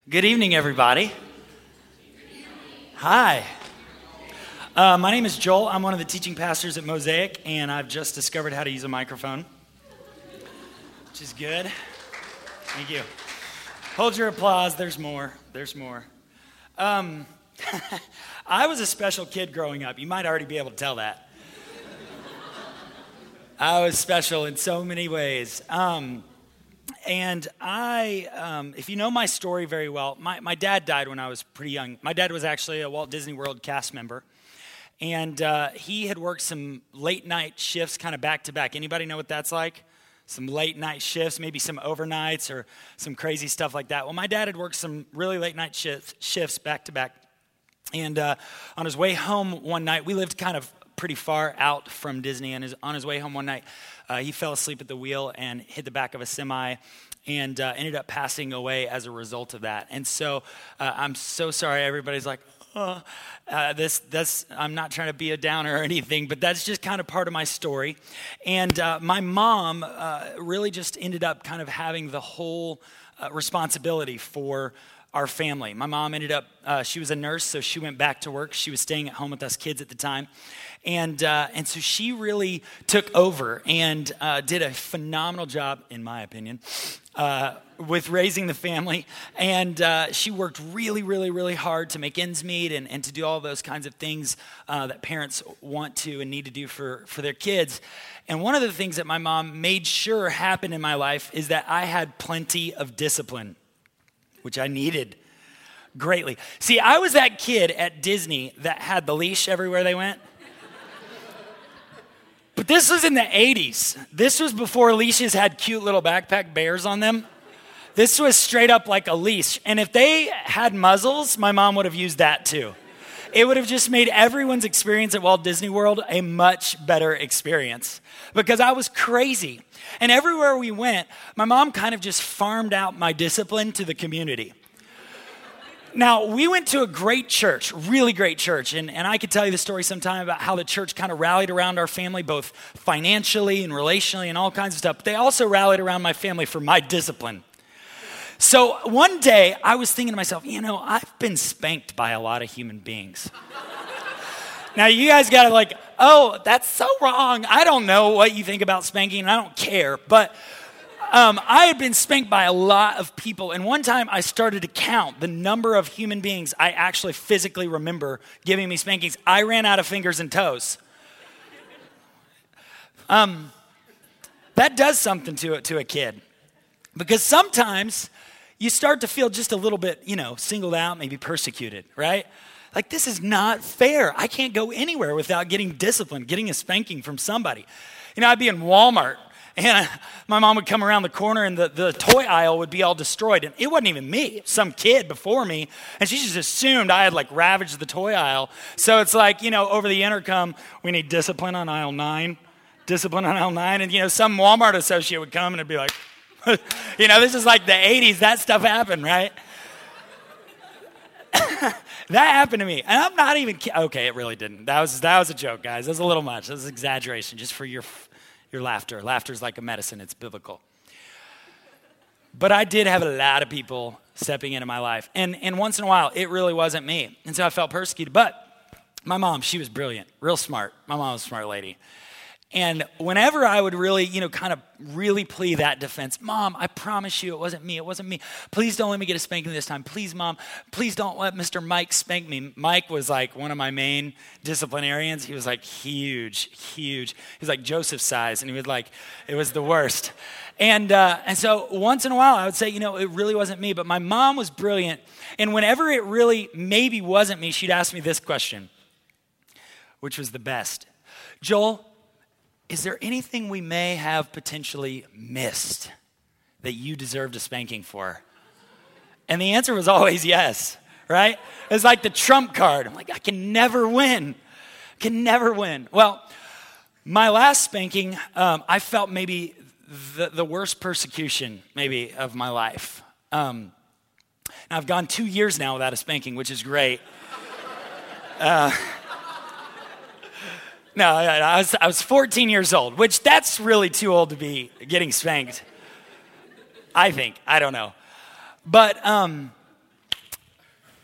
Good evening, everybody. Hi. My name is Joel. I'm one of the teaching pastors at Mosaic, and I've just discovered how to use a microphone, which is good. Thank you. Hold your applause. There's more. I was a special kid growing up. You might already be able to tell that. I was special in so many ways. And if you know my story very well, my dad died when I was pretty young. My dad was actually a Walt Disney World cast member. And he had worked some late night shifts kind of back to back. Anybody know what that's like? Some late night shifts, maybe some overnights or some crazy stuff like that. Well, my dad had worked some really late night shifts back to back. And on his way home one night, we lived kind of pretty far out from Disney, and on his way home one night, he fell asleep at the wheel and hit the back of a semi and ended up passing away as a result of that. And so I'm so sorry. Everybody's like, I'm not trying to be a downer or anything, but that's just kind of part of my story. And my mom really just ended up kind of having the whole responsibility for our family. My mom ended up, she was a nurse, so she went back to work. She was staying at home with us kids at the time. And so she really took over and did a phenomenal job, in my opinion, with raising the family. And she worked really, really, really hard to make ends meet and to do all those kinds of things that parents want to and need to do for their kids. And one of the things that my mom made sure happened in my life is that I had plenty of discipline, which I needed greatly. See, I was that kid at Disney that had the leash everywhere they went. But this was in the 80s. This was before leashes had cute little backpack bears on them. This was straight up like a leash. And if they had muzzles, my mom would have used that too. It would have just made everyone's experience at Walt Disney World a much better experience because I was crazy. And everywhere we went, my mom kind of just farmed out my discipline to the community. Now, we went to a great church, really great church, and I could tell you the story sometime about how the church kind of rallied around our family, both financially and relationally and all kinds of stuff, but they also rallied around my family for my discipline. So one day, I was thinking to myself, I've been spanked by a lot of human beings. Now, you guys got to like, oh, that's so wrong. I don't know what you think about spanking, and I don't care, but I had been spanked by a lot of people, and one time I started to count the number of human beings I actually physically remember giving me spankings. I ran out of fingers and toes. That does something to a kid, because sometimes you start to feel just a little bit, singled out, maybe persecuted, right? Like, this is not fair. I can't go anywhere without getting disciplined, getting a spanking from somebody. I'd be in Walmart, and my mom would come around the corner, and the toy aisle would be all destroyed. And it wasn't even me. It was some kid before me. And she just assumed I had, ravaged the toy aisle. So it's like, over the intercom, we need discipline on aisle 9. Discipline on aisle 9. And, some Walmart associate would come, and it'd be like, this is like the 80s. That stuff happened, right? That happened to me. And I'm not even okay, it really didn't. That was a joke, guys. That was a little much. That was exaggeration just for your laughter. Laughter's like a medicine. It's biblical. But I did have a lot of people stepping into my life. And once in a while, it really wasn't me. And so I felt persecuted. But my mom, she was brilliant, real smart. My mom was a smart lady. And whenever I would really, kind of really plea that defense, Mom, I promise you it wasn't me. Please don't let me get a spanking this time. Please, Mom, please don't let Mr. Mike spank me. Mike was like one of my main disciplinarians. He was like huge. He was like Joseph size, and he was like, it was the worst. And so once in a while I would say, it really wasn't me, but my mom was brilliant. And whenever it really maybe wasn't me, she'd ask me this question, which was the best. Joel, is there anything we may have potentially missed that you deserved a spanking for? And the answer was always yes, right? It's like the trump card. I'm like, I can never win. Well, my last spanking, I felt maybe the worst persecution maybe of my life. Now I've gone 2 years now without a spanking, which is great. No, I was 14 years old, which that's really too old to be getting spanked. I think. I don't know. But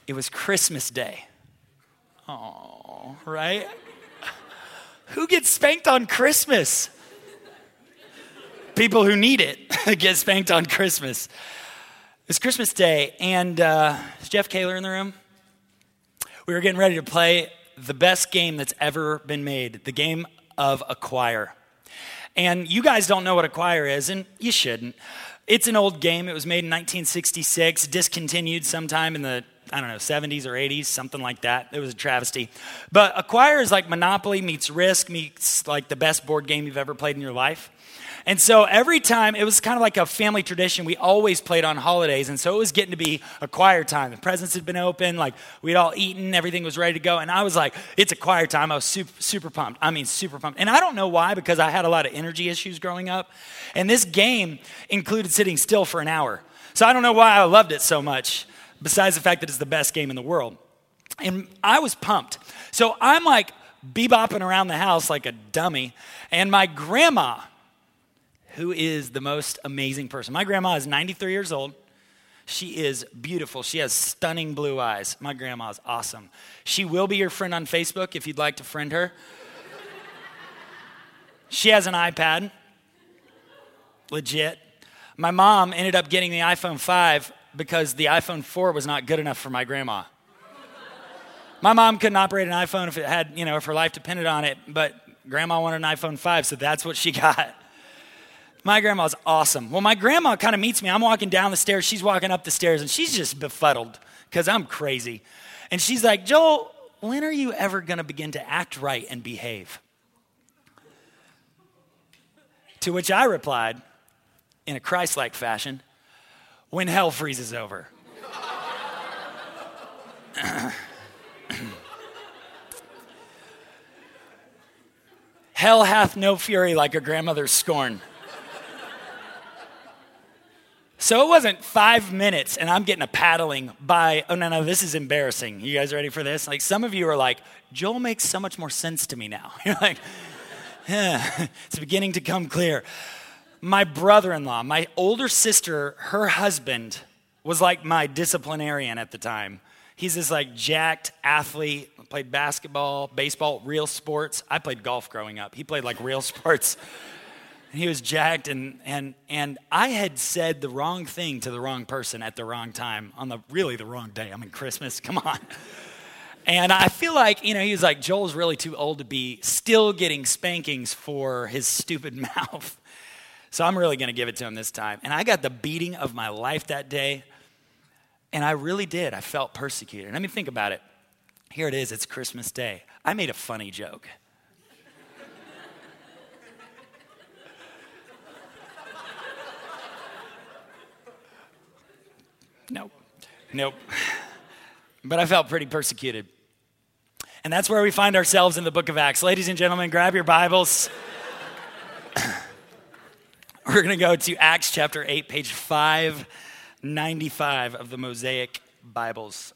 It was Christmas Day. Oh, right? Who gets spanked on Christmas? People who need it get spanked on Christmas. It's Christmas Day, and is Jeff Kaler in the room? We were getting ready to play the best game that's ever been made, the game of Acquire. And you guys don't know what Acquire is, and you shouldn't. It's an old game. It was made in 1966, discontinued sometime in the 70s or 80s, something like that. It was a travesty. But Acquire is like Monopoly meets Risk meets like the best board game you've ever played in your life. And so every time, it was kind of like a family tradition. We always played on holidays. And so it was getting to be Acquire time. The presents had been open. Like, we'd all eaten. Everything was ready to go. And I was like, it's Acquire time. I was super pumped. Super pumped. And I don't know why, because I had a lot of energy issues growing up. And this game included sitting still for an hour. So I don't know why I loved it so much, besides the fact that it's the best game in the world. And I was pumped. So I'm like bebopping around the house like a dummy. And my grandma, who is the most amazing person. My grandma is 93 years old. She is beautiful. She has stunning blue eyes. My grandma is awesome. She will be your friend on Facebook if you'd like to friend her. She has an iPad. Legit. My mom ended up getting the iPhone 5 because the iPhone 4 was not good enough for my grandma. My mom couldn't operate an iPhone if it had, if her life depended on it, but grandma wanted an iPhone 5, so that's what she got. My grandma's awesome. Well, my grandma kind of meets me. I'm walking down the stairs. She's walking up the stairs, and she's just befuddled because I'm crazy. And she's like, Joel, when are you ever going to begin to act right and behave? To which I replied, in a Christ-like fashion, when hell freezes over. Hell hath no fury like a grandmother's scorn. So it wasn't 5 minutes and I'm getting a paddling by, oh no, this is embarrassing. You guys ready for this? Like, some of you are like, Joel makes so much more sense to me now. You're like, yeah, it's beginning to come clear. My brother-in-law, my older sister, her husband was like my disciplinarian at the time. He's this like jacked athlete, played basketball, baseball, real sports. I played golf growing up. He played like real sports. He was jacked, and I had said the wrong thing to the wrong person at the wrong time on the wrong day. I mean, Christmas, come on. And I feel like, he was like, Joel's really too old to be still getting spankings for his stupid mouth. So I'm really going to give it to him this time. And I got the beating of my life that day, and I really did. I felt persecuted. I mean, think about it. Here it is. It's Christmas Day. I made a funny joke. Nope. But I felt pretty persecuted. And that's where we find ourselves in the book of Acts. Ladies and gentlemen, grab your Bibles. We're going to go to Acts chapter 8, page 595 of the Mosaic Bibles.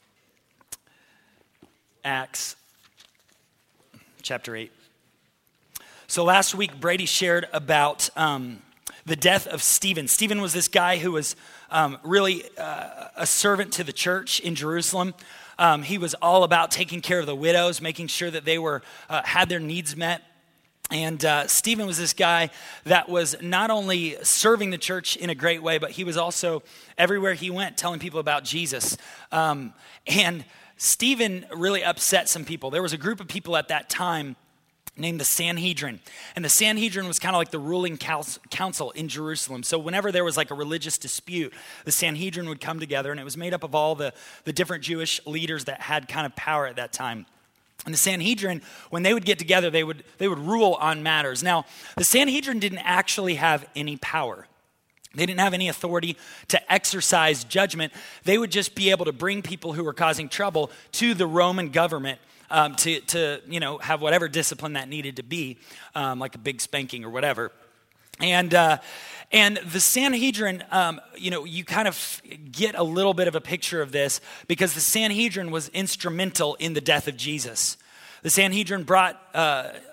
Acts chapter 8. So last week, Brady shared about the death of Stephen. Stephen was this guy who was really a servant to the church in Jerusalem. He was all about taking care of the widows, making sure that they were had their needs met. And Stephen was this guy that was not only serving the church in a great way, but he was also everywhere he went telling people about Jesus. And Stephen really upset some people. There was a group of people at that time named the Sanhedrin. And the Sanhedrin was kind of like the ruling council in Jerusalem. So whenever there was like a religious dispute, the Sanhedrin would come together, and it was made up of all the different Jewish leaders that had kind of power at that time. And the Sanhedrin, when they would get together, they would rule on matters. Now, the Sanhedrin didn't actually have any power. They didn't have any authority to exercise judgment. They would just be able to bring people who were causing trouble to the Roman government to have whatever discipline that needed to be, like a big spanking or whatever. And the Sanhedrin, you kind of get a little bit of a picture of this because the Sanhedrin was instrumental in the death of Jesus. The Sanhedrin brought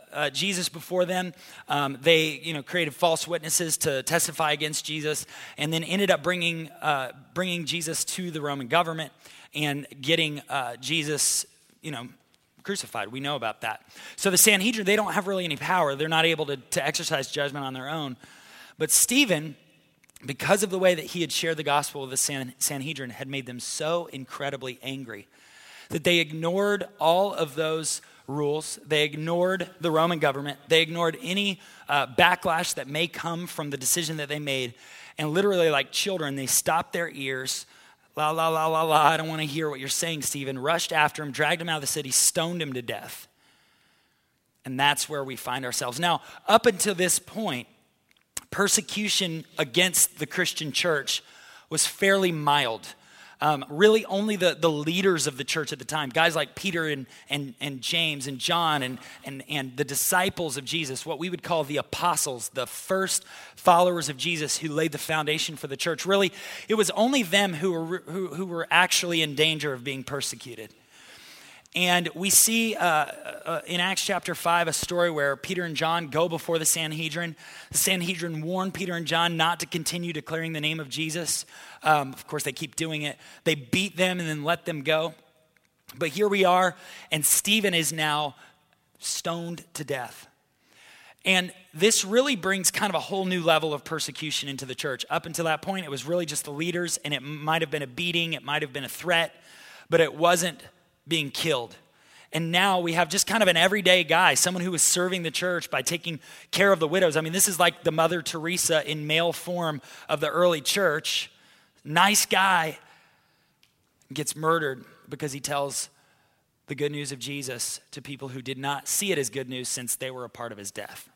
Jesus before them. They, created false witnesses to testify against Jesus, and then ended up bringing Jesus to the Roman government and getting Jesus, crucified. We know about that. So the Sanhedrin, they don't have really any power. They're not able to exercise judgment on their own. But Stephen, because of the way that he had shared the gospel with the Sanhedrin, had made them so incredibly angry that they ignored all of those rules. They ignored the Roman government. They ignored any backlash that may come from the decision that they made. And literally, like children, they stopped their ears. La, la, la, la, la, I don't want to hear what you're saying, Stephen. Rushed after him, dragged him out of the city, stoned him to death. And that's where we find ourselves. Now, up until this point, persecution against the Christian church was fairly mild. Really only the leaders of the church at the time, guys like Peter and James and John and the disciples of Jesus, what we would call the apostles, the first followers of Jesus who laid the foundation for the church. Really, it was only them who were actually in danger of being persecuted. And we see in Acts chapter 5 a story where Peter and John go before the Sanhedrin. The Sanhedrin warn Peter and John not to continue declaring the name of Jesus. Of course, they keep doing it. They beat them and then let them go. But here we are, and Stephen is now stoned to death. And this really brings kind of a whole new level of persecution into the church. Up until that point, it was really just the leaders, and it might have been a beating, it might have been a threat, but it wasn't being killed. And now we have just kind of an everyday guy, someone who was serving the church by taking care of the widows. I mean, this is like the Mother Teresa in male form of the early church. Nice guy gets murdered because he tells the good news of Jesus to people who did not see it as good news since they were a part of his death.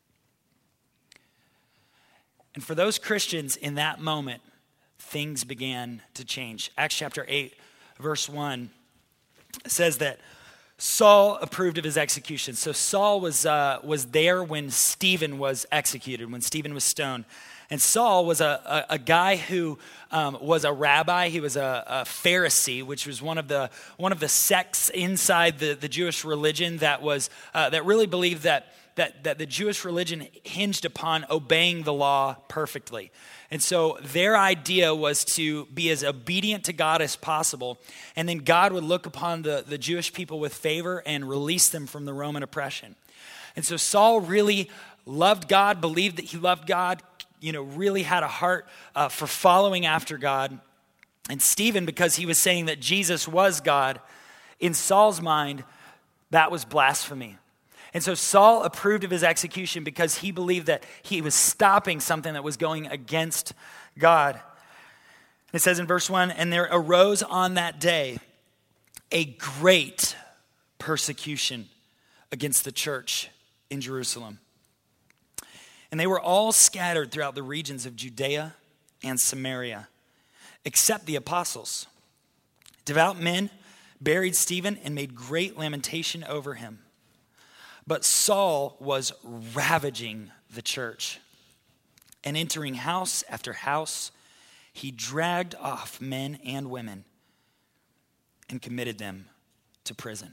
And for those Christians in that moment, things began to change. Acts chapter 8, verse 1 says that Saul approved of his execution. So Saul was there when Stephen was executed, when Stephen was stoned. And Saul was a guy who was a rabbi. He was a Pharisee, which was one of the sects inside the Jewish religion that really believed that the Jewish religion hinged upon obeying the law perfectly. And so their idea was to be as obedient to God as possible, and then God would look upon the Jewish people with favor and release them from the Roman oppression. And so Saul really loved God, believed that he loved God, really had a heart for following after God. And Stephen, because he was saying that Jesus was God, in Saul's mind, that was blasphemy. And so Saul approved of his execution because he believed that he was stopping something that was going against God. It says in verse 1, and there arose on that day a great persecution against the church in Jerusalem. And they were all scattered throughout the regions of Judea and Samaria, except the apostles. Devout men buried Stephen and made great lamentation over him. But Saul was ravaging the church, and entering house after house, he dragged off men and women and committed them to prison.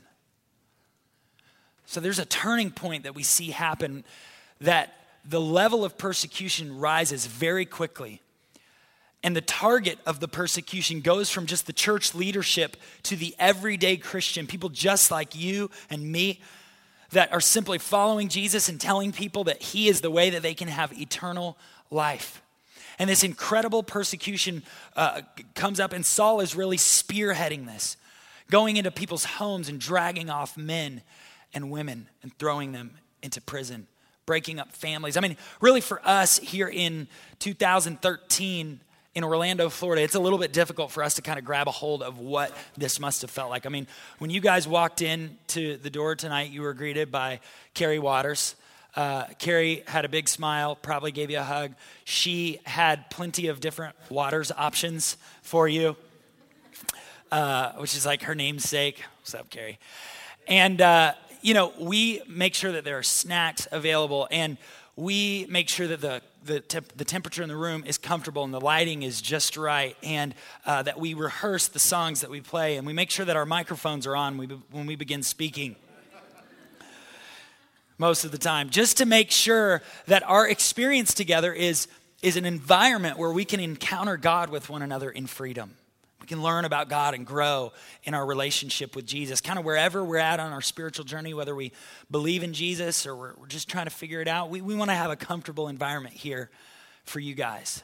So there's a turning point that we see happen, that the level of persecution rises very quickly. And the target of the persecution goes from just the church leadership to the everyday Christian, people just like you and me, that are simply following Jesus and telling people that he is the way that they can have eternal life. And this incredible persecution comes up, and Saul is really spearheading this, going into people's homes and dragging off men and women and throwing them into prison, breaking up families. I mean, really for us here in 2013 in Orlando, Florida, it's a little bit difficult for us to kind of grab a hold of what this must have felt like. I mean, when you guys walked in to the door tonight, you were greeted by Carrie Waters. Carrie had a big smile, probably gave you a hug. She had plenty of different Waters options for you, which is like her namesake. What's up, Carrie? And, we make sure that there are snacks available, and we make sure that the temperature in the room is comfortable and the lighting is just right, and that we rehearse the songs that we play, and we make sure that our microphones are on when we begin speaking. most of the time, just to make sure that our experience together is an environment where we can encounter God with one another in freedom. We can learn about God and grow in our relationship with Jesus, kind of wherever we're at on our spiritual journey, whether we believe in Jesus or we're just trying to figure it out. We want to have a comfortable environment here for you guys.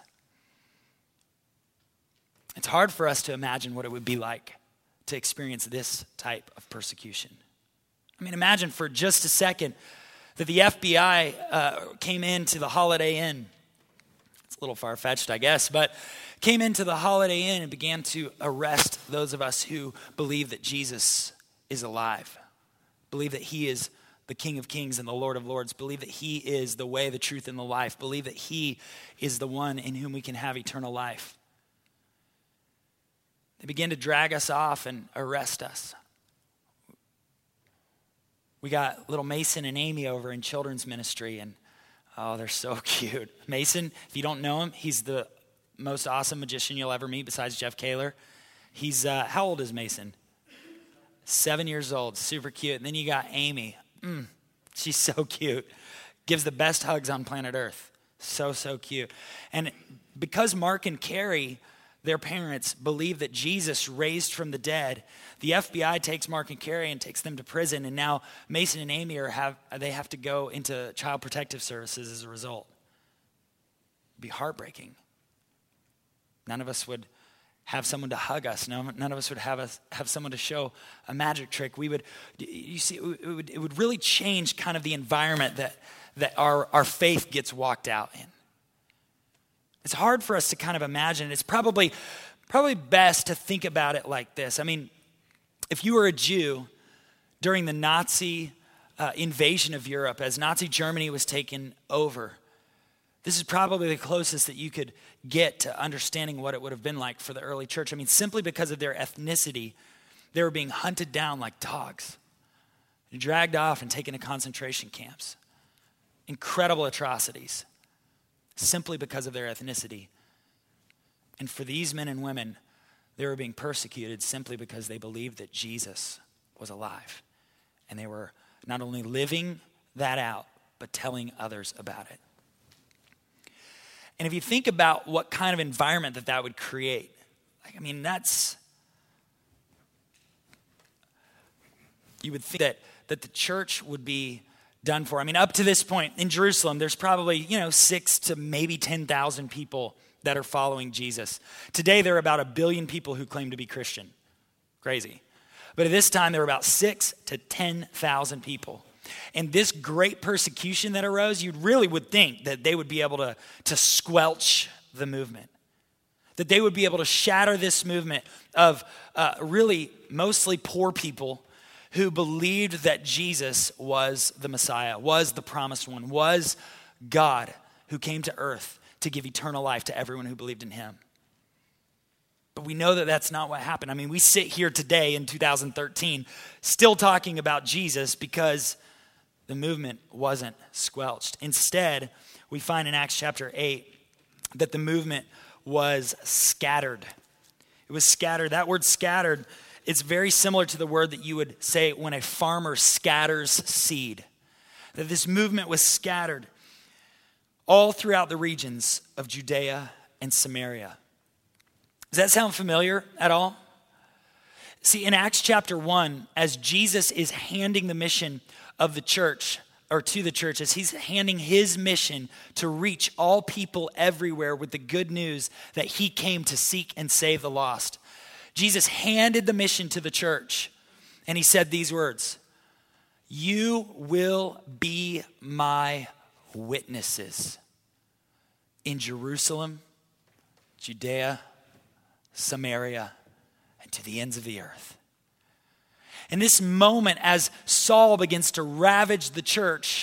It's hard for us to imagine what it would be like to experience this type of persecution. I mean, imagine for just a second that the FBI came into the Holiday Inn. It's a little far-fetched, I guess, but came into the Holiday Inn and began to arrest those of us who believe that Jesus is alive, believe that he is the King of Kings and the Lord of Lords, believe that he is the way, the truth, and the life, believe that he is the one in whom we can have eternal life. They began to drag us off and arrest us. We got little Mason and Amy over in children's ministry, and oh, they're so cute. Mason, if you don't know him, he's the most awesome magician you'll ever meet besides Jeff Kaler. He's, how old is Mason? 7 years old, super cute. And then you got Amy. She's so cute. Gives the best hugs on planet Earth. So cute. And because Mark and Carrie, their parents, believe that Jesus raised from the dead, the FBI takes Mark and Carrie and takes them to prison, and now Mason and Amy they have to go into Child Protective Services as a result. It'd be heartbreaking. None of us would have someone to hug us. None of us would have someone to show a magic trick. It would really change kind of the environment that our faith gets walked out in. It's hard for us to kind of imagine. It's probably best to think about it like this. I mean, if you were a Jew during the Nazi invasion of Europe, as Nazi Germany was taken over, this is probably the closest that you could get to understanding what it would have been like for the early church. I mean, simply because of their ethnicity, they were being hunted down like dogs, dragged off and taken to concentration camps. Incredible atrocities, simply because of their ethnicity. And for these men and women, they were being persecuted simply because they believed that Jesus was alive. And they were not only living that out, but telling others about it. And if you think about what kind of environment that would create, you would think that the church would be done for. I mean, up to this point in Jerusalem, there's probably, 6 to maybe 10,000 people that are following Jesus. Today, there are about 1 billion people who claim to be Christian. Crazy. But at this time, there were about 6 to 10,000 people. And this great persecution that arose, you really would think that they would be able to squelch the movement. That they would be able to shatter this movement of really mostly poor people who believed that Jesus was the Messiah, was the promised one, was God who came to earth to give eternal life to everyone who believed in him. But we know that that's not what happened. I mean, we sit here today in 2013 still talking about Jesus because the movement wasn't squelched. Instead, we find in Acts chapter 8 that the movement was scattered. It was scattered. That word scattered, it's very similar to the word that you would say when a farmer scatters seed. That this movement was scattered all throughout the regions of Judea and Samaria. Does that sound familiar at all? See, in Acts chapter 1, as Jesus is handing the mission of the church, or to the church, as he's handing his mission to reach all people everywhere with the good news that he came to seek and save the lost. Jesus handed the mission to the church, and he said these words, "You will be my witnesses in Jerusalem, Judea, Samaria, and to the ends of the earth." In this moment, as Saul begins to ravage the church,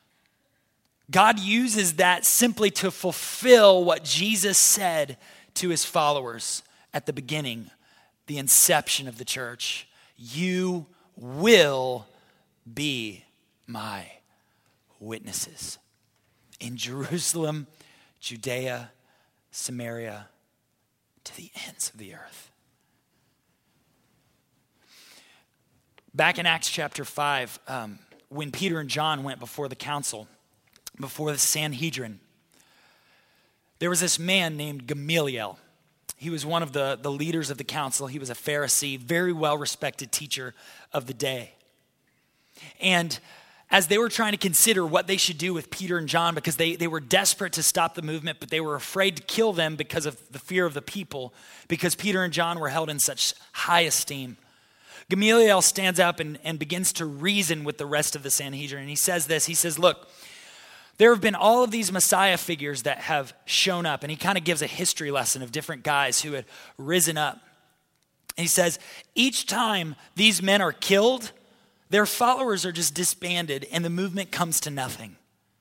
God uses that simply to fulfill what Jesus said to his followers at the beginning, the inception of the church. You will be my witnesses in Jerusalem, Judea, Samaria, to the ends of the earth. Back in Acts chapter 5, when Peter and John went before the council, before the Sanhedrin, there was this man named Gamaliel. He was one of the leaders of the council. He was a Pharisee, very well-respected teacher of the day. And as they were trying to consider what they should do with Peter and John, because they were desperate to stop the movement, but they were afraid to kill them because of the fear of the people, because Peter and John were held in such high esteem. Gamaliel stands up and begins to reason with the rest of the Sanhedrin. And he says this, he says, look, there have been all of these Messiah figures that have shown up. And he kind of gives a history lesson of different guys who had risen up. And he says, each time these men are killed, their followers are just disbanded and the movement comes to nothing.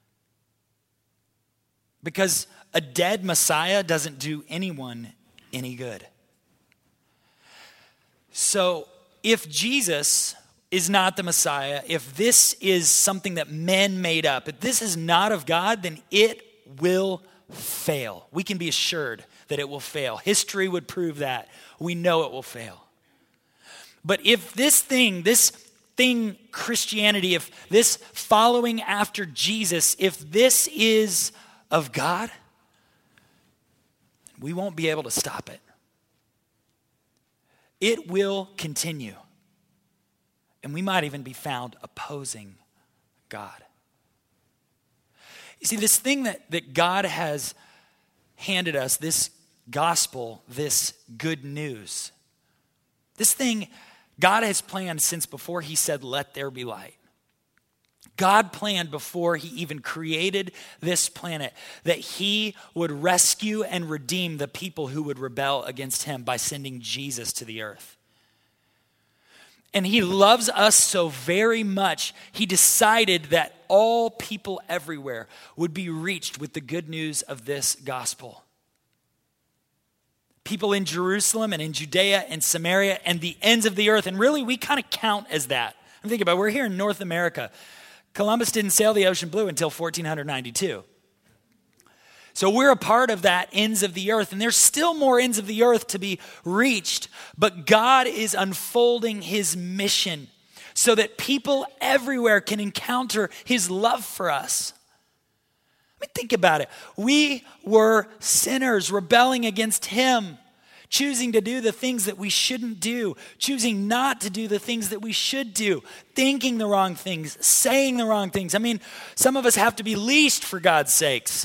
Because a dead Messiah doesn't do anyone any good. So if Jesus is not the Messiah, if this is something that men made up, if this is not of God, then it will fail. We can be assured that it will fail. History would prove that. We know it will fail. But if this thing, Christianity, if this following after Jesus, if this is of God, we won't be able to stop it. It will continue. And we might even be found opposing God. You see, this thing that God has handed us, this gospel, this good news, this thing God has planned since before he said, let there be light. God planned before he even created this planet that he would rescue and redeem the people who would rebel against him by sending Jesus to the earth. And he loves us so very much, he decided that all people everywhere would be reached with the good news of this gospel. People in Jerusalem and in Judea and Samaria and the ends of the earth. And really, we kind of count as that. I'm thinking about it. We're here in North America. Columbus didn't sail the ocean blue until 1492. So we're a part of that ends of the earth, and there's still more ends of the earth to be reached, but God is unfolding his mission so that people everywhere can encounter his love for us. I mean, think about it. We were sinners rebelling against him, choosing to do the things that we shouldn't do, choosing not to do the things that we should do, thinking the wrong things, saying the wrong things. I mean, some of us have to be leashed for God's sakes.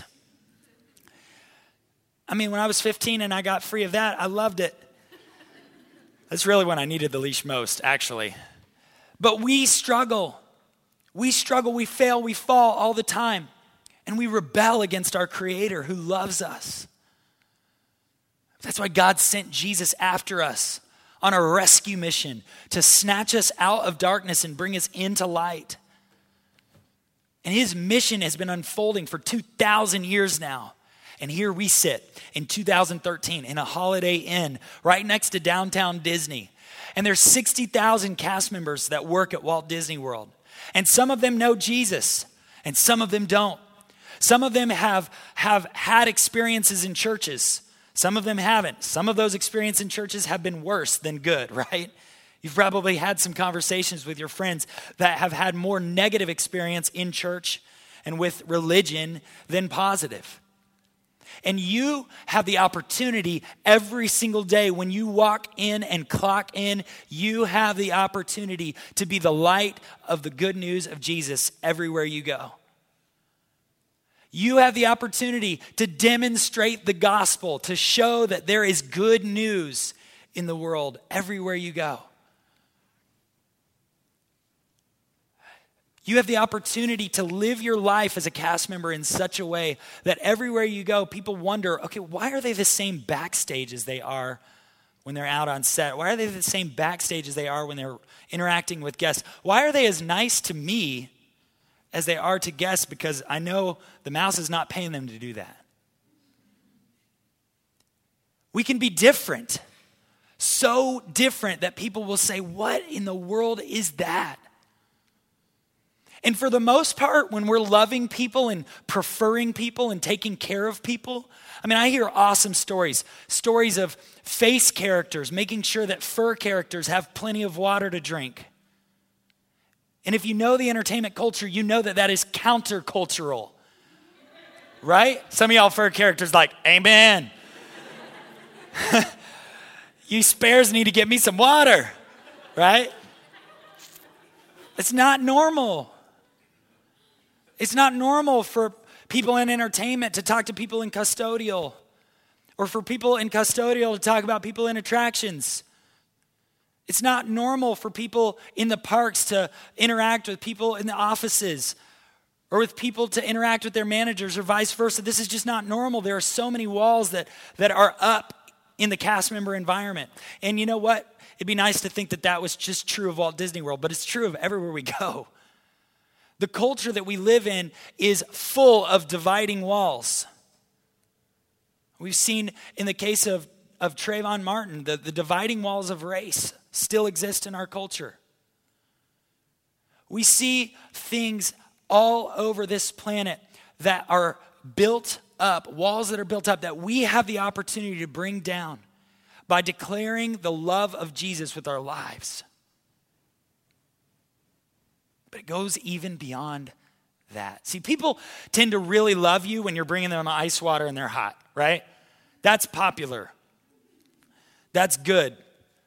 I mean, when I was 15 and I got free of that, I loved it. That's really when I needed the leash most, actually. But we struggle. We fail, we fall all the time. And we rebel against our Creator who loves us. That's why God sent Jesus after us on a rescue mission to snatch us out of darkness and bring us into light. And his mission has been unfolding for 2,000 years now. And here we sit in 2013 in a Holiday Inn right next to downtown Disney. And there's 60,000 cast members that work at Walt Disney World. And some of them know Jesus and some of them don't. Some of them have had experiences in churches. Some of them haven't. Some of those experiences in churches have been worse than good, right? You've probably had some conversations with your friends that have had more negative experience in church and with religion than positive. And you have the opportunity every single day when you walk in and clock in, you have the opportunity to be the light of the good news of Jesus everywhere you go. You have the opportunity to demonstrate the gospel, to show that there is good news in the world everywhere you go. You have the opportunity to live your life as a cast member in such a way that everywhere you go, people wonder, okay, why are they the same backstage as they are when they're out on set? Why are they the same backstage as they are when they're interacting with guests? Why are they as nice to me as they are to guests? Because I know the mouse is not paying them to do that. We can be different, so different that people will say, what in the world is that? And for the most part, when we're loving people and preferring people and taking care of people, I mean, I hear awesome stories of face characters, making sure that fur characters have plenty of water to drink. And if you know the entertainment culture, you know that that is countercultural, right? Some of y'all fur characters like, amen. You spares need to get me some water, right? It's not normal. It's not normal for people in entertainment to talk to people in custodial, or for people in custodial to talk about people in attractions. It's not normal for people in the parks to interact with people in the offices, or with people to interact with their managers, or vice versa. This is just not normal. There are so many walls that are up in the cast member environment. And you know what? It'd be nice to think that that was just true of Walt Disney World, but it's true of everywhere we go. The culture that we live in is full of dividing walls. We've seen in the case of Trayvon Martin, the dividing walls of race still exist in our culture. We see things all over this planet that are built up, walls that are built up that we have the opportunity to bring down by declaring the love of Jesus with our lives. But it goes even beyond that. See, people tend to really love you when you're bringing them ice water and they're hot, right? That's popular. That's good.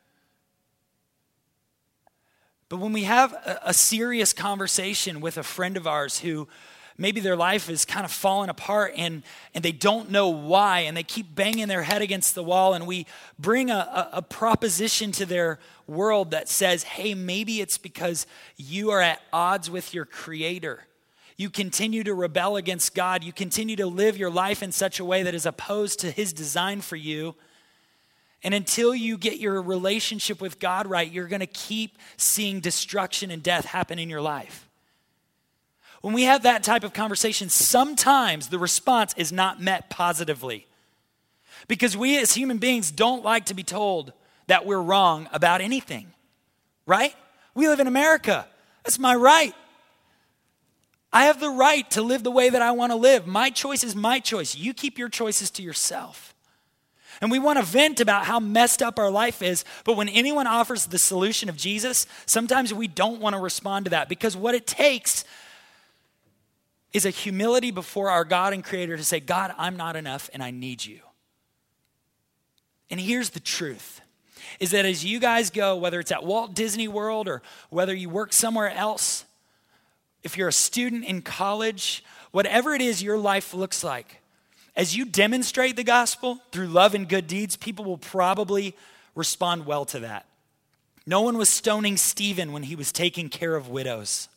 But when we have a serious conversation with a friend of ours who maybe their life is kind of falling apart and they don't know why, and they keep banging their head against the wall, and we bring a proposition to their world that says, hey, maybe it's because you are at odds with your Creator. You continue to rebel against God. You continue to live your life in such a way that is opposed to His design for you. And until you get your relationship with God right, you're going to keep seeing destruction and death happen in your life. When we have that type of conversation, sometimes the response is not met positively. Because we as human beings don't like to be told that we're wrong about anything, right? We live in America. That's my right. I have the right to live the way that I want to live. My choice is my choice. You keep your choices to yourself. And we want to vent about how messed up our life is, but when anyone offers the solution of Jesus, sometimes we don't want to respond to that, because what it takes is a humility before our God and Creator to say, God, I'm not enough and I need you. And here's the truth, is that as you guys go, whether it's at Walt Disney World or whether you work somewhere else, if you're a student in college, whatever it is your life looks like, as you demonstrate the gospel through love and good deeds, people will probably respond well to that. No one was stoning Stephen when he was taking care of widows.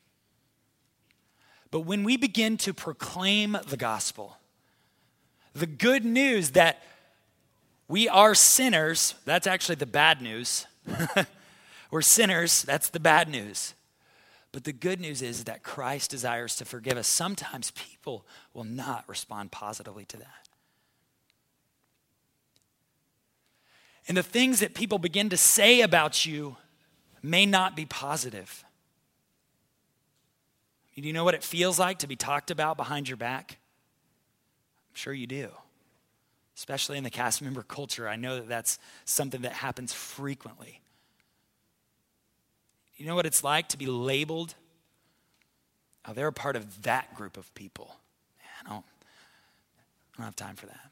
But when we begin to proclaim the gospel, the good news that we are sinners, that's actually the bad news. We're sinners, that's the bad news. But the good news is that Christ desires to forgive us. Sometimes people will not respond positively to that. And the things that people begin to say about you may not be positive. Do you know what it feels like to be talked about behind your back? I'm sure you do. Especially in the cast member culture. I know that that's something that happens frequently. You know what it's like to be labeled? Oh, they're a part of that group of people. Man, I don't have time for that.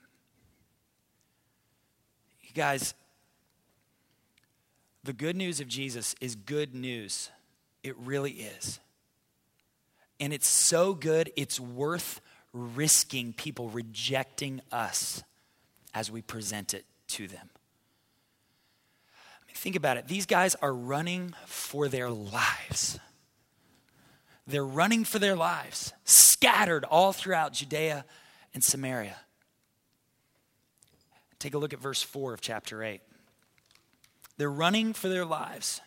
You guys, the good news of Jesus is good news. It really is. And it's so good, it's worth risking people rejecting us as we present it to them. Think about it. These guys are running for their lives. They're running for their lives, scattered all throughout Judea and Samaria. Take a look at verse 4 of chapter 8. They're running for their lives.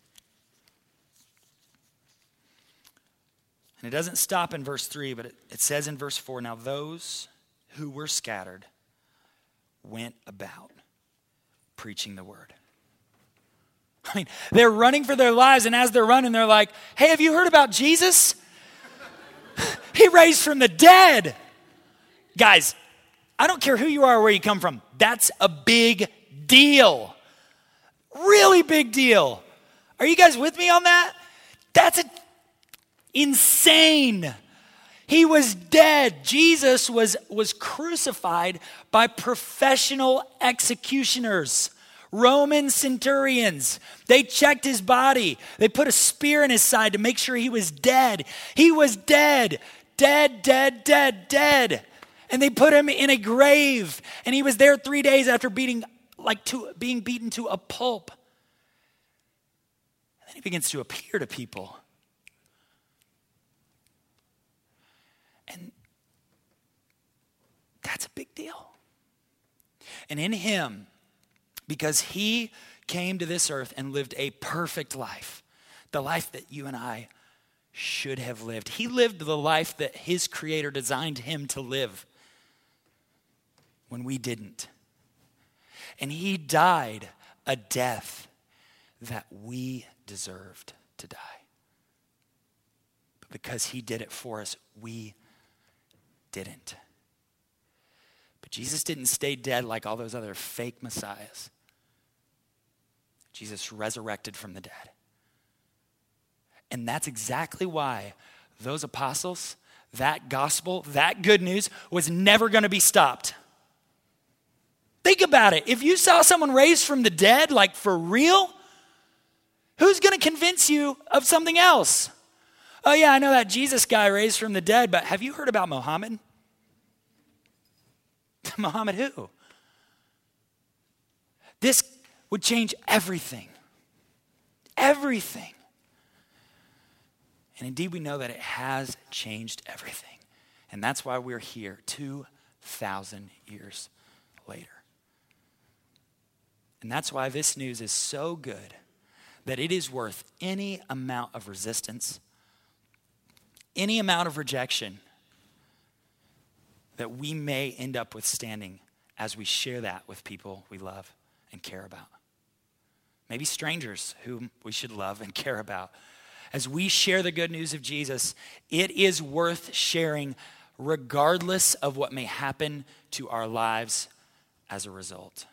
And it doesn't stop in verse 3, but it says in verse 4, now those who were scattered went about preaching the word. I mean, they're running for their lives, and as they're running, they're like, hey, have you heard about Jesus? He raised from the dead. Guys, I don't care who you are or where you come from. That's a big deal. Really big deal. Are you guys with me on that? That's insane. He was dead. Jesus was crucified by professional executioners, Roman centurions. They checked his body. They put a spear in his side to make sure he was dead. He was dead. Dead, dead, dead, dead. And they put him in a grave. And he was there 3 days after being beaten to a pulp. And then he begins to appear to people. And that's a big deal. And in him, because he came to this earth and lived a perfect life, the life that you and I should have lived. He lived the life that his creator designed him to live when we didn't. And he died a death that we deserved to die. But because he did it for us, we didn't. But Jesus didn't stay dead like all those other fake messiahs. Jesus resurrected from the dead. And that's exactly why those apostles, that gospel, that good news was never going to be stopped. Think about it. If you saw someone raised from the dead, like for real, who's going to convince you of something else? Oh yeah, I know that Jesus guy raised from the dead, but have you heard about Muhammad? Muhammad who? This would change everything. Everything. And indeed, we know that it has changed everything. And that's why we're here 2,000 years later. And that's why this news is so good that it is worth any amount of resistance, any amount of rejection that we may end up withstanding as we share that with people we love and care about. Maybe strangers whom we should love and care about. As we share the good news of Jesus, it is worth sharing regardless of what may happen to our lives as a result.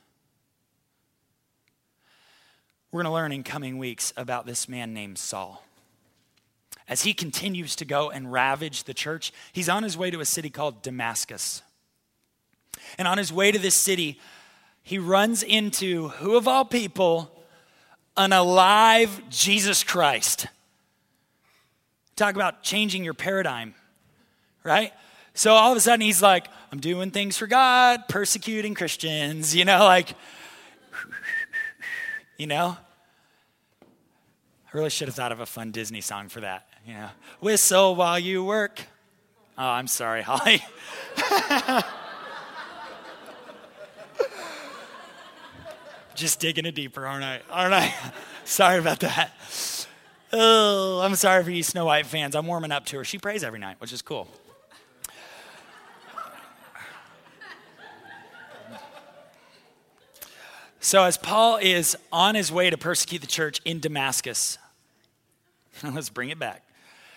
We're going to learn in coming weeks about this man named Saul. As he continues to go and ravage the church, he's on his way to a city called Damascus. And on his way to this city, he runs into, who of all people, an alive Jesus Christ. Talk about changing your paradigm, right? So all of a sudden he's like, I'm doing things for God, persecuting Christians, I really should have thought of a fun Disney song for that. Whistle while you work. Oh, I'm sorry, Holly. Just digging it deeper, aren't I? Sorry about that. Oh, I'm sorry for you Snow White fans. I'm warming up to her. She prays every night, which is cool. So as Paul is on his way to persecute the church in Damascus, let's bring it back.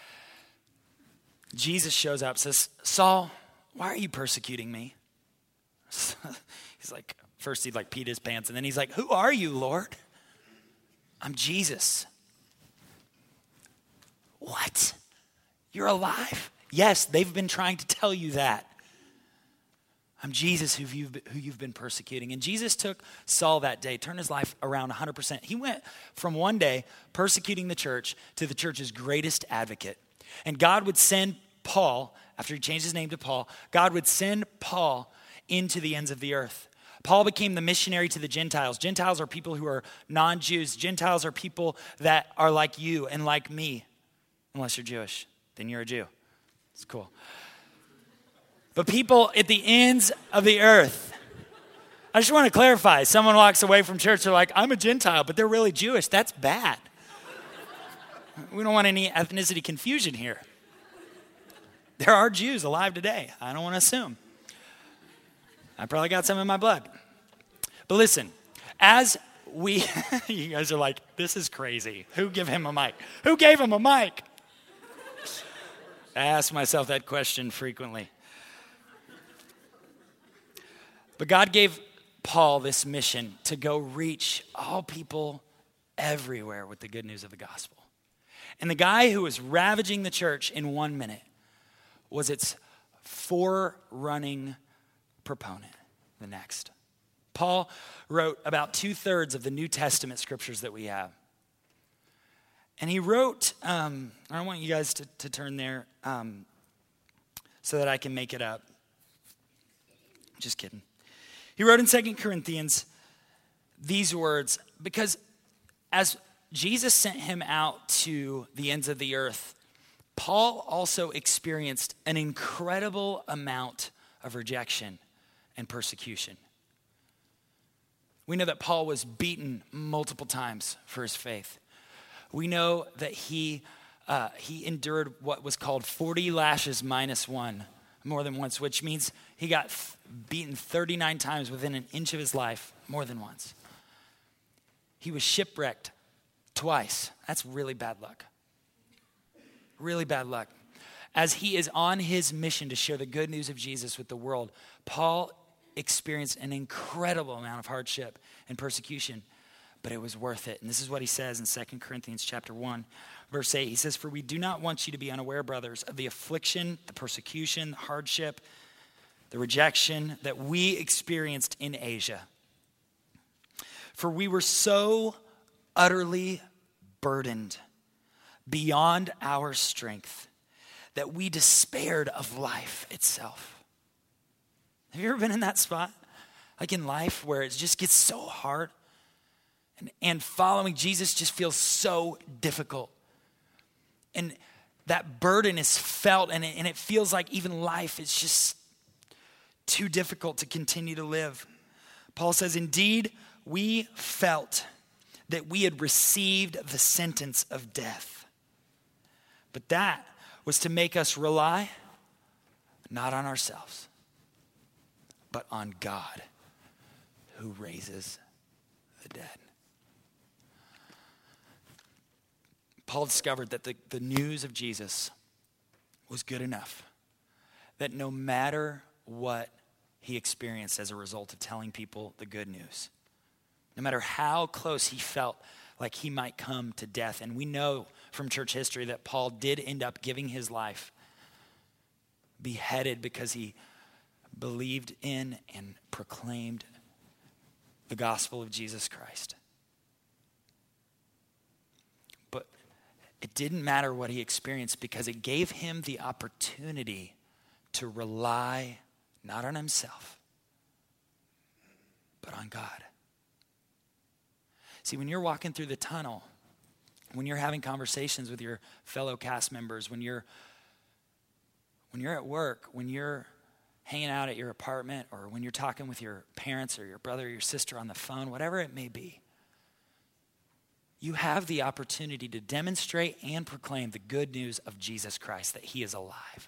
Jesus shows up, says, Saul, why are you persecuting me? He's like, first he'd peed his pants, and then he's like, who are you, Lord? I'm Jesus. What? You're alive? Yes, they've been trying to tell you that. I'm Jesus who you've been persecuting. And Jesus took Saul that day, turned his life around 100%. He went from one day persecuting the church to the church's greatest advocate. And God would send Paul, after he changed his name to Paul, God would send Paul into the ends of the earth. Paul became the missionary to the Gentiles. Gentiles are people who are non-Jews. Gentiles are people that are like you and like me. Unless you're Jewish, then you're a Jew. It's cool. But people at the ends of the earth. I just want to clarify. Someone walks away from church, they're like, I'm a Gentile, but they're really Jewish. That's bad. We don't want any ethnicity confusion here. There are Jews alive today. I don't want to assume. I probably got some in my blood. But listen, as we, you guys are like, this is crazy. Who gave him a mic? Who gave him a mic? I ask myself that question frequently. But God gave Paul this mission to go reach all people everywhere with the good news of the gospel. And the guy who was ravaging the church in 1 minute was its forerunning proponent the next. Paul wrote about 2/3 of the New Testament scriptures that we have. And he wrote, I want you guys to turn there so that I can make it up. Just kidding. He wrote in 2 Corinthians these words, because as Jesus sent him out to the ends of the earth, Paul also experienced an incredible amount of rejection and persecution. We know that Paul was beaten multiple times for his faith. We know that he endured what was called 40 lashes minus one more than once, which means he got beaten 39 times within an inch of his life more than once. He was shipwrecked twice. That's really bad luck. Really bad luck. As he is on his mission to share the good news of Jesus with the world, Paul experienced an incredible amount of hardship and persecution, but it was worth it. And this is what he says in 2 Corinthians chapter 1, verse 8. He says, "For we do not want you to be unaware, brothers, of the affliction, the persecution, the hardship, the rejection that we experienced in Asia. For we were so utterly burdened beyond our strength that we despaired of life itself." Have you ever been in that spot? Like in life where it just gets so hard and following Jesus just feels so difficult. And that burden is felt and it feels like even life is just too difficult to continue to live. Paul says, "Indeed, we felt that we had received the sentence of death. But that was to make us rely not on ourselves, but on God who raises the dead." Paul discovered that the news of Jesus was good enough, that no matter what he experienced as a result of telling people the good news, no matter how close he felt like he might come to death, and we know from church history that Paul did end up giving his life, beheaded because he believed in and proclaimed the gospel of Jesus Christ. But it didn't matter what he experienced because it gave him the opportunity to rely not on himself, but on God. See, when you're walking through the tunnel, when you're having conversations with your fellow cast members, when you're at work, when you're hanging out at your apartment, or when you're talking with your parents or your brother or your sister on the phone, whatever it may be, you have the opportunity to demonstrate and proclaim the good news of Jesus Christ, that he is alive.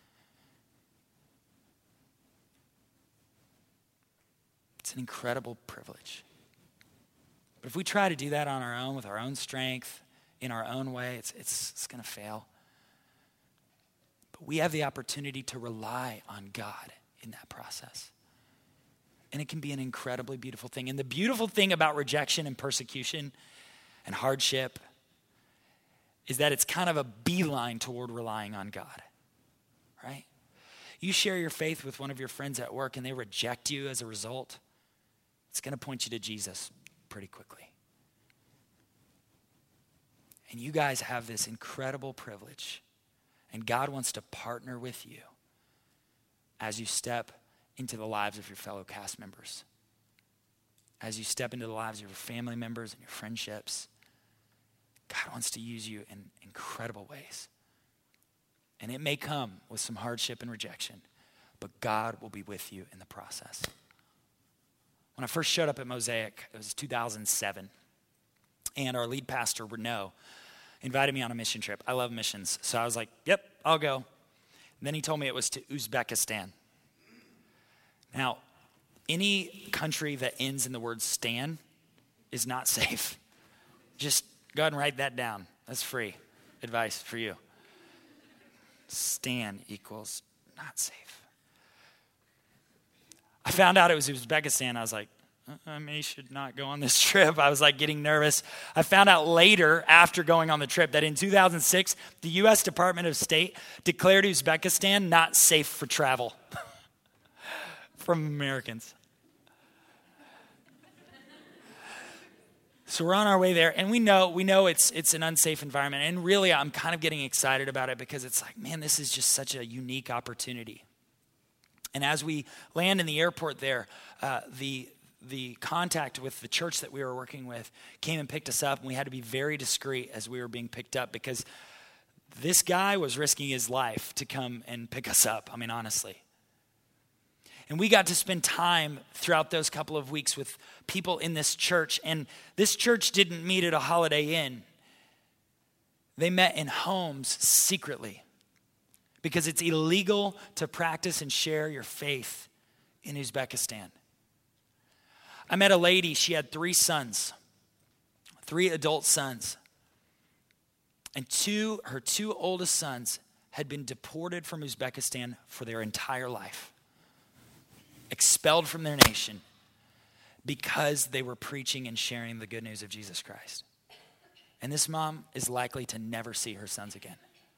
It's an incredible privilege. But if we try to do that on our own, with our own strength, in our own way, it's going to fail. But we have the opportunity to rely on God in that process. And it can be an incredibly beautiful thing. And the beautiful thing about rejection and persecution and hardship is that it's kind of a beeline toward relying on God, right? You share your faith with one of your friends at work and they reject you as a result, it's going to point you to Jesus pretty quickly. And you guys have this incredible privilege, and God wants to partner with you as you step into the lives of your fellow cast members, as you step into the lives of your family members and your friendships. God wants to use you in incredible ways. And it may come with some hardship and rejection, but God will be with you in the process. When I first showed up at Mosaic, it was 2007, and our lead pastor, Renaud, invited me on a mission trip. I love missions, so I was like, yep, I'll go. And then he told me it was to Uzbekistan. Now, any country that ends in the word "stan" is not safe. Just go ahead and write that down. That's free advice for you. Stan equals not safe. I found out it was Uzbekistan. I was like, should not go on this trip. I was like getting nervous. I found out later, after going on the trip, that in 2006, the U.S. Department of State declared Uzbekistan not safe for travel from Americans. So we're on our way there, and we know it's an unsafe environment. And really, I'm kind of getting excited about it because it's like, man, this is just such a unique opportunity. And as we land in the airport there, the contact with the church that we were working with came and picked us up, and we had to be very discreet as we were being picked up because this guy was risking his life to come and pick us up. I mean, honestly. And we got to spend time throughout those couple of weeks with people in this church. And this church didn't meet at a Holiday Inn. They met in homes secretly because it's illegal to practice and share your faith in Uzbekistan. I met a lady, she had 3 sons, 3 adult sons. And her 2 oldest sons had been deported from Uzbekistan for their entire life. Expelled from their nation because they were preaching and sharing the good news of Jesus Christ. And this mom is likely to never see her sons again.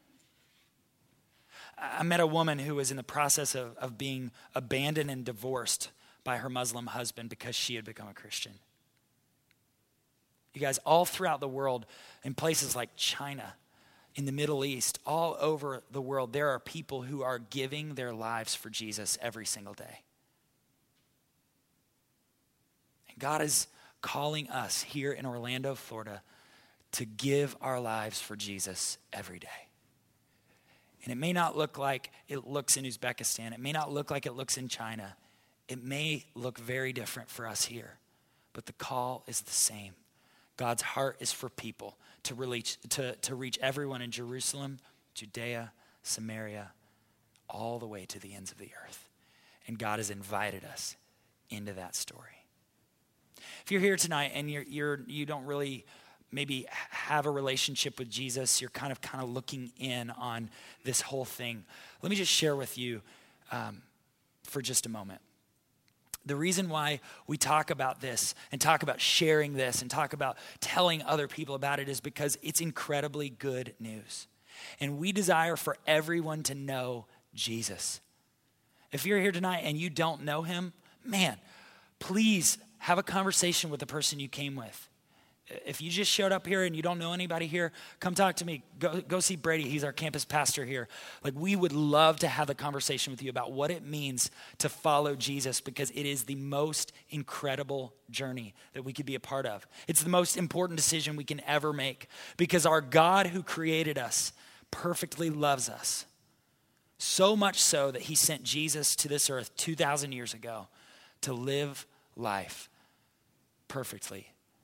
I met a woman who was in the process of being abandoned and divorced by her Muslim husband because she had become a Christian. You guys, all throughout the world, in places like China, in the Middle East, all over the world, there are people who are giving their lives for Jesus every single day. God is calling us here in Orlando, Florida, to give our lives for Jesus every day. And it may not look like it looks in Uzbekistan. It may not look like it looks in China. It may look very different for us here. But the call is the same. God's heart is for people to reach everyone in Jerusalem, Judea, Samaria, all the way to the ends of the earth. And God has invited us into that story. If you're here tonight and you don't really maybe have a relationship with Jesus, you're kind of looking in on this whole thing. Let me just share with you for just a moment. The reason why we talk about this and talk about sharing this and talk about telling other people about it is because it's incredibly good news. And we desire for everyone to know Jesus. If you're here tonight and you don't know him, man, please have a conversation with the person you came with. If you just showed up here and you don't know anybody here, come talk to me. Go see Brady. He's our campus pastor here. Like, we would love to have a conversation with you about what it means to follow Jesus, because it is the most incredible journey that we could be a part of. It's the most important decision we can ever make, because our God who created us perfectly loves us. So much so that he sent Jesus to this earth 2,000 years ago to live life perfectly,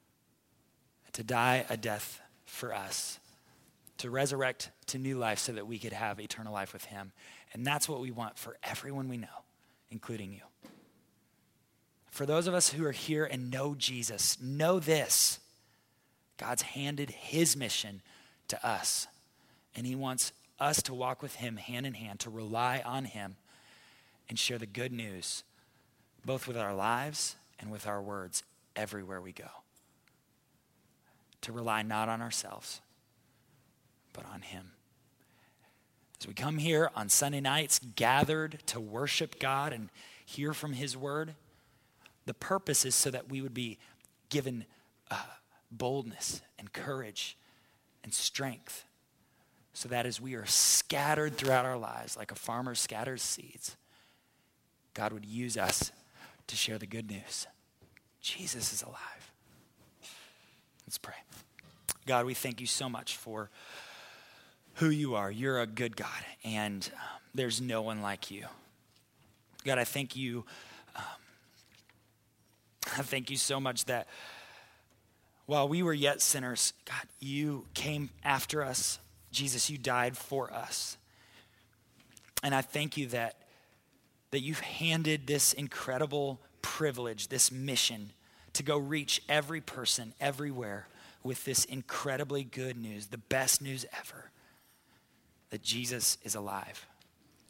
to die a death for us, to resurrect to new life so that we could have eternal life with him. And that's what we want for everyone we know, including you. For those of us who are here and know Jesus, know this: God's handed his mission to us, and he wants us to walk with him hand in hand, to rely on him and share the good news, both with our lives and with our words everywhere we go. To rely not on ourselves, but on him. As we come here on Sunday nights, gathered to worship God and hear from his word, the purpose is so that we would be given boldness and courage and strength, so that as we are scattered throughout our lives like a farmer scatters seeds, God would use us to share the good news. Jesus is alive. Let's pray. God, we thank you so much for who you are. You're a good God, and there's no one like you. God, I thank you. I thank you so much that while we were yet sinners, God, you came after us. Jesus, you died for us. And I thank you that you've handed this incredible privilege, this mission, to go reach every person everywhere with this incredibly good news, the best news ever, that Jesus is alive.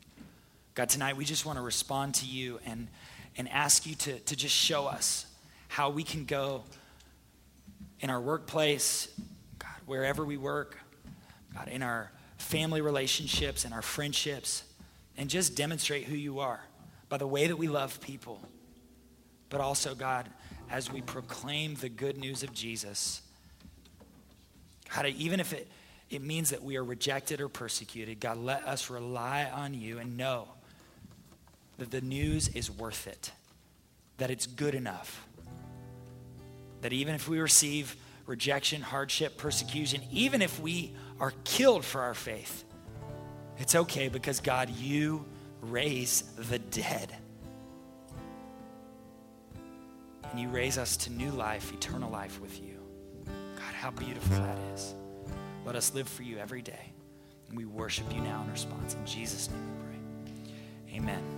God, tonight we just want to respond to you and ask you to just show us how we can go in our workplace, God, wherever we work, God, in our family relationships and our friendships, and just demonstrate who you are by the way that we love people. But also, God, as we proclaim the good news of Jesus, God, even if it means that we are rejected or persecuted, God, let us rely on you and know that the news is worth it, that it's good enough, that even if we receive rejection, hardship, persecution, even if we are killed for our faith, it's okay because, God, you raise the dead. And you raise us to new life, eternal life with you. God, how beautiful that is. Let us live for you every day. And we worship you now in response. In Jesus' name we pray. Amen.